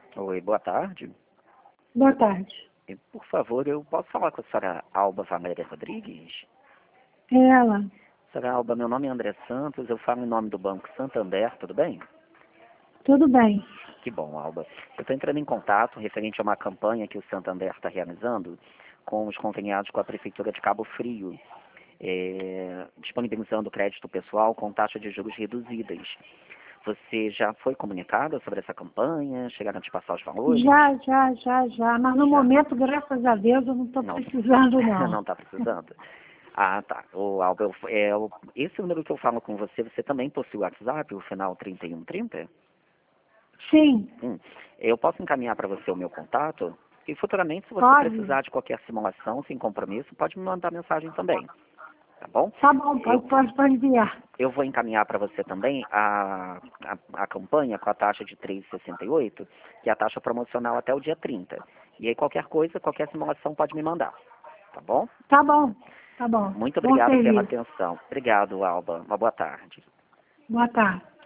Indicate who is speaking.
Speaker 1: Oi, boa tarde.
Speaker 2: Boa tarde.
Speaker 1: Por favor, eu posso falar com a senhora Alba Valéria Rodrigues?
Speaker 2: É ela.
Speaker 1: Senhora Alba, meu nome é André Santos, eu falo em nome do Banco Santander, tudo bem?
Speaker 2: Tudo bem.
Speaker 1: Que bom, Alba. Eu estou entrando em contato referente a uma campanha que o Santander está realizando com os conveniados com a Prefeitura de Cabo Frio, disponibilizando crédito pessoal com taxa de juros reduzidas. Você já foi comunicada sobre essa campanha? Chegaram a te passar os valores?
Speaker 2: Já. Mas no
Speaker 1: Já.
Speaker 2: momento, graças a Deus, eu não estou
Speaker 1: Não.
Speaker 2: precisando, não.
Speaker 1: Não está precisando? Ah, tá. Alba, esse número que eu falo com você, você também possui o WhatsApp, o final 3130?
Speaker 2: Sim,
Speaker 1: Eu posso encaminhar para você o meu contato? E futuramente, se você
Speaker 2: pode.
Speaker 1: precisar de qualquer simulação, sem compromisso, pode me mandar mensagem também, tá bom?
Speaker 2: Tá bom,
Speaker 1: Eu,
Speaker 2: pode enviar.
Speaker 1: eu vou encaminhar para você também a campanha com a taxa de 3,68, que é a taxa promocional até o dia 30. E aí qualquer coisa, qualquer simulação pode me mandar, tá bom?
Speaker 2: Tá bom.
Speaker 1: Muito
Speaker 2: Bom
Speaker 1: obrigado pela
Speaker 2: serviço.
Speaker 1: atenção. Obrigado, Alba. Uma boa tarde.
Speaker 2: Boa tarde.